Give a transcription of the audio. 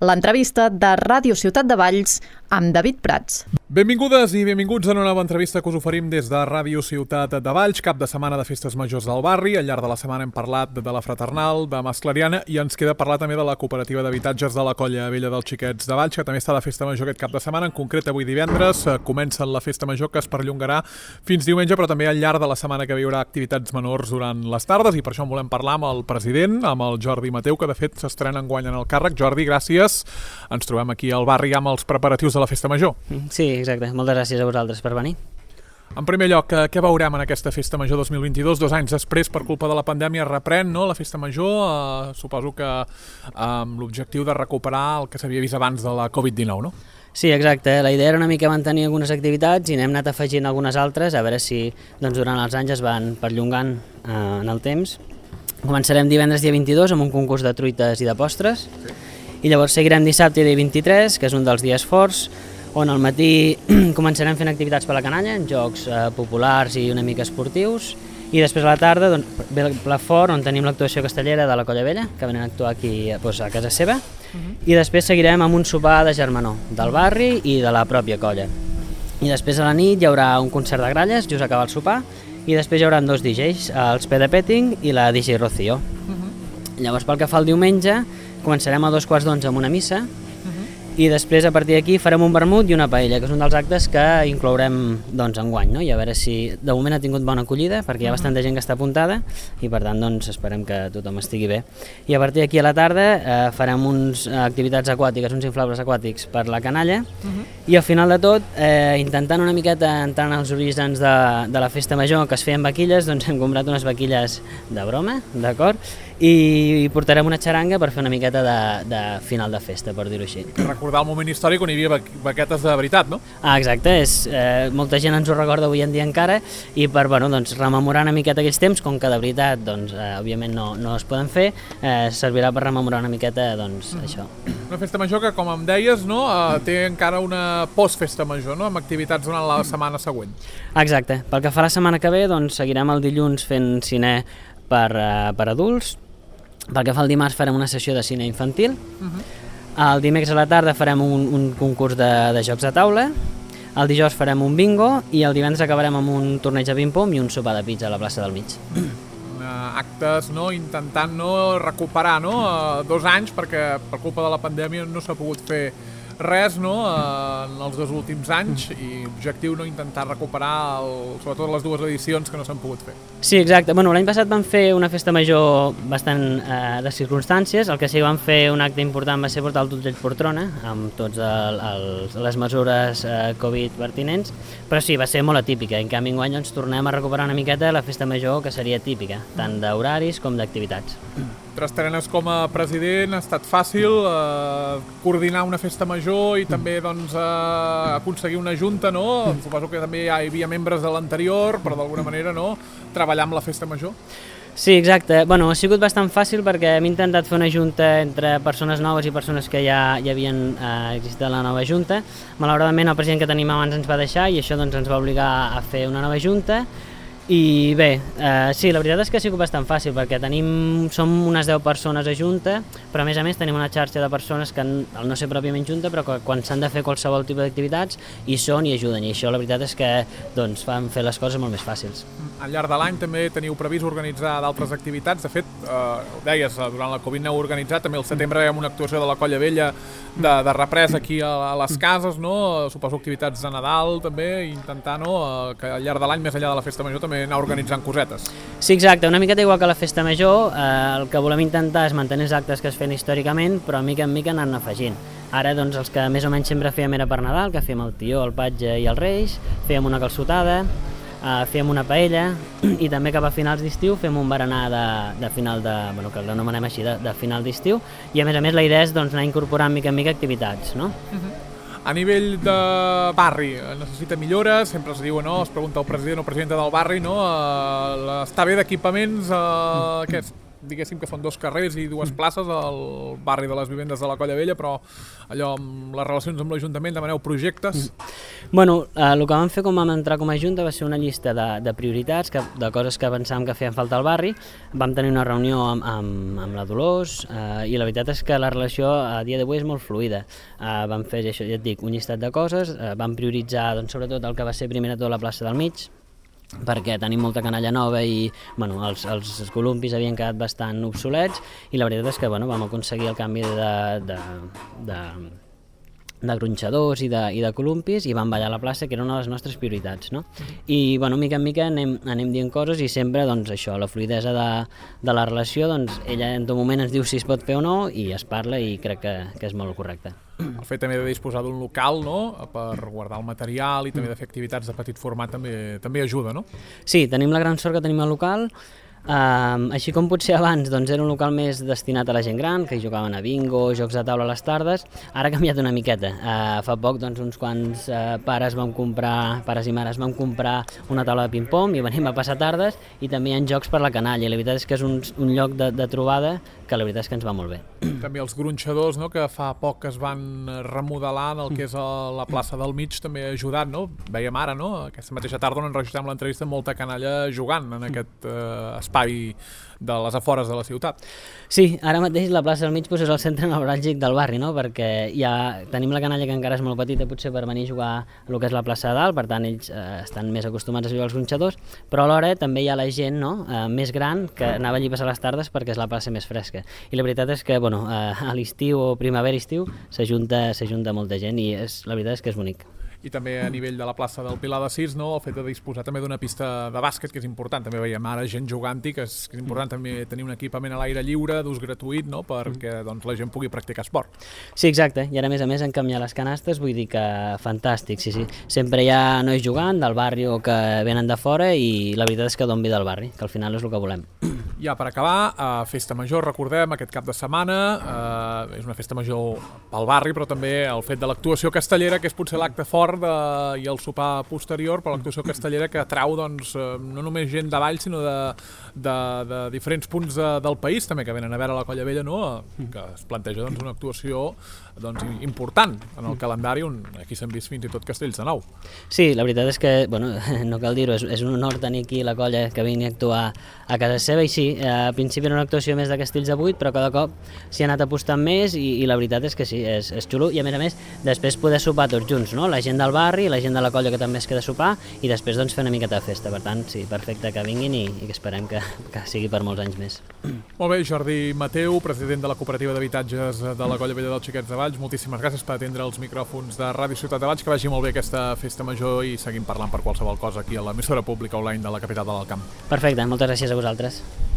l'entrevista de Ràdio Ciutat de Valls amb David Prats. Benvingudes i benvinguts a una nova entrevista que us oferim des de Ràdio Ciutat de Valls, cap de setmana de festes majors del barri. Al llarg de la setmana hem parlat de la Fraternal, de Mas Clariana i ens queda parlar també de la cooperativa d'habitatges de la Colla Vella dels Xiquets de Valls, que també està de festa major aquest cap de setmana. En concret, avui divendres comença la festa major, que es perllongarà fins diumenge, però també al llarg de la setmana que hi haurà activitats menors durant les tardes, i per això en volem parlar amb el president, amb el Jordi Mateu, que de fet s'estrena enguany en el càrrec. Jordi, gràcies. Ens trobem aquí al barri amb els preparatius de la festa major. Sí, exacte. Moltes gràcies a vosaltres per venir. En primer lloc, què veurem en aquesta festa major 2022? 2 anys després, per culpa de la pandèmia, reprèn, no?, la festa major. Suposo que amb l'objectiu de recuperar el que s'havia vist abans de la Covid-19, no? Sí, exacte. La idea era una mica mantenir algunes activitats i n'hem anat afegint algunes altres, a veure si durant els anys es van perllongant en el temps. Començarem divendres dia 22 amb un concurs de truites i de postres, i llavors seguirem dissabte dia 23, que és un dels dies forts, on al matí començarem fent activitats per la canalla, en jocs populars i una mica esportius, i després a la tarda ve el plat fort, on tenim l'actuació castellera de la Colla Vella, que venen a actuar aquí a casa seva, i després seguirem amb un sopar de germanor del barri i de la pròpia colla. I després a la nit hi haurà un concert de gralles, just acaba el sopar, i després hi haurà 2 DJs, el Spede Petting i la DJ Rocío. Llavors, pel que fa al diumenge, començarem a 11:15 amb una missa, i després a partir d'aquí farem un vermut i una paella, que és un dels actes que inclourem enguany, no? I a veure si de moment ha tingut bona acollida, perquè hi ha bastanta gent que està apuntada i per tant esperem que tothom estigui bé. I a partir d'aquí a la tarda farem unes activitats aquàtiques, uns inflables aquàtics per la canalla, i al final de tot, intentant una miqueta entrar en els orígens de la festa major, que es feien vaquilles, doncs hem comprat unes vaquilles de broma, d'acord? I portarem una xaranga per fer una miqueta de final de festa, per dir-ho així. Recordar el moment històric on hi havia vaquetes de veritat, no? Exacte, molta gent ens ho recorda avui en dia encara, i per rememorar una miqueta aquells temps, com que de veritat òbviament no es poden fer, servirà per rememorar una miqueta això. Una festa major que, com em deies, té encara una postfesta major, no?, amb activitats durant la setmana següent. Exacte, pel que fa a la setmana que ve, seguirem el dilluns fent cine per adults. Pel que fa al dimarts farem una sessió de cine infantil, el dimecres a la tarda farem un concurs de jocs de taula, el dijous farem un bingo i el divendres acabarem amb un torneig de ping-pong i un sopar de pizza a la plaça del mig. Actes intentant recuperar 2 anys, perquè per culpa de la pandèmia no s'ha pogut fer res en els 2 últims anys, i l'objectiu intentar recuperar sobretot les 2 edicions que no s'han pogut fer. Sí, exacte. L'any passat vam fer una festa major bastant de circumstàncies. El que sí que vam fer un acte important va ser portar el Tutell Portrona amb totes les mesures Covid pertinents, però sí, va ser molt atípica. En canvi, enguany ens tornem a recuperar una miqueta la festa major, que seria típica, tant d'horaris com d'activitats. T'estrenes com a president, ha estat fàcil coordinar una festa major i també aconseguir una junta, no? Suposo que també hi havia membres de l'anterior, però d'alguna manera treballar amb la festa major. Sí, exacte. Ha sigut bastant fàcil perquè hem intentat fer una junta entre persones noves i persones que ja havien existit a la nova junta. Malauradament el president que tenim abans ens va deixar i això ens va obligar a fer una nova junta. I bé, sí, la veritat és que ha sigut bastant fàcil perquè som unes 10 persones a junta, però a més tenim una xarxa de persones que, al no ser pròpiament junta, però que quan s'han de fer qualsevol tipus d'activitats hi són i ajuden, i això la veritat és que fan fer les coses molt més fàcils. Al llarg de l'any també teniu previst organitzar d'altres activitats. De fet, ho deies, durant la Covid n'heu organitzat, també al setembre hi ha una actuació de la Colla Vella de represa aquí a les cases, no? Suposo activitats de Nadal també, i intentar que al llarg de l'any, més enllà de la festa major, també anar organitzant cosetes. Sí, exacte, una miqueta igual que la festa major, el que volem intentar és mantenir els actes que es feien històricament, però mica en mica anant afegint. Ara els que més o menys sempre fèiem era per Nadal, que fèiem el tió, el patge i els reis, fèiem una calçotada, fèiem una paella, i també cap a finals d'estiu fem un berenar de final que l'anomenem així, de final d'estiu, i a més la idea és anar incorporant mica en mica activitats, no? A nivell de barri, necessita millores, sempre es diu, es pregunta al president o presidenta del barri, està bé d'equipaments, diguéssim que són 2 carrers i 2 places al barri de les Vivendes de la Colla Vella, però allò amb les relacions amb l'Ajuntament demaneu projectes. Bueno, el que vam fer quan vam entrar com a Junta va ser una llista de prioritats, de coses que pensàvem que feien falta al barri. Vam tenir una reunió amb la Dolors i la veritat és que la relació a dia d'avui és molt fluida. Vam fer, això ja et dic, un llistat de coses, vam prioritzar doncs, sobretot el que va ser primer de tot la plaça del mig, perquè tenim molta canalla nova i bueno, els columpis havien quedat bastant obsolets i la veritat és que bueno, vam aconseguir el canvi de gronxadors i de columpis i vam ballar a la plaça, que era una de les nostres prioritats, no? I bueno, mica en mica anem dient coses i sempre doncs, això, la fluidesa de la relació, doncs, ella en tot moment ens diu si es pot fer o no i es parla i crec que és molt correcte. El fet també de disposar d'un local, no?, per guardar el material i també de fer activitats de petit format també ajuda, no? Sí, tenim la gran sort que tenim el local. Així com potser abans doncs, era un local més destinat a la gent gran, que hi jugaven a bingo, jocs de taula a les tardes, ara ha canviat una miqueta. Fa poc doncs, uns quants pares i mares vam comprar una taula de ping-pong i venim a passar tardes i també hi ha jocs per la canalla i la veritat és que és un lloc de trobada que la veritat és que ens va molt bé. També els gronxadors, no?, que fa poc es van remodelar en el que és la plaça del mig, també ha ajudat, no? Veiem ara, no?, aquesta mateixa tarda on enregistrem l'entrevista, molta canalla jugant en aquest espai de les afores de la ciutat. Sí, ara mateix la plaça del mig és el centre neuràlgic del barri, no?, perquè ja tenim la canalla que encara és molt petita potser per venir a jugar a el que és la plaça de dalt, per tant ells estan més acostumats a jugar als gronxadors, però alhora també hi ha la gent, no?, més gran que anava allí a passar les tardes perquè és la plaça més fresca. I la veritat és que bueno, a l'estiu o primavera-estiu s'ajunta molta gent i la veritat és que és bonic. I també a nivell de la plaça del Pilar de Sis, no?, el fet de disposar també d'una pista de bàsquet, que és important, també veiem ara gent jugant-hi, que és important també tenir un equipament a l'aire lliure, d'ús gratuït, no?, perquè doncs, la gent pugui practicar esport. Sí, exacte, i ara a més han canviat les canastes, vull dir que fantàstic, sí. Sempre hi ha nois jugant del barri o que venen de fora i la veritat és que don vida al barri, que al final és el que volem. Ja per acabar, Festa Major, recordem, aquest cap de setmana, és una festa major pel barri, però també el fet de l'actuació castellera, que és potser l'acte fort i el sopar posterior, però l'actuació castellera que atrau doncs, no només gent de Valls, sinó de diferents punts del país, també que venen a veure la Colla Vella, no?, que es planteja doncs, una actuació doncs, important en el calendari, on aquí s'han vist fins i tot castells de nou. Sí, la veritat és que, bueno, no cal dir-ho, és un honor tenir aquí la colla que vingui a actuar a casa seva i sí, a principi era una actuació més de castells de 8, però cada cop s'hi ha anat apostant més i la veritat és que sí, és xulo i a més després poder sopar tots junts, no?, la gent del barri, la gent de la colla que també es queda a sopar i després doncs fer una miqueta de festa, per tant sí, perfecte que vinguin i que esperem que sigui per molts anys més. Molt bé, Jordi Mateu, president de la Cooperativa d'Habitatges de la Colla Vella dels Xiquets de Valls, moltíssimes gràcies per atendre els micròfons de Ràdio Ciutat de Valls, que vagi molt bé aquesta festa major i seguim parlant per qualsevol cosa aquí a l'emissora pública online de la capital de l'Alt Camp. Perfecte, moltes gràcies a vosaltres.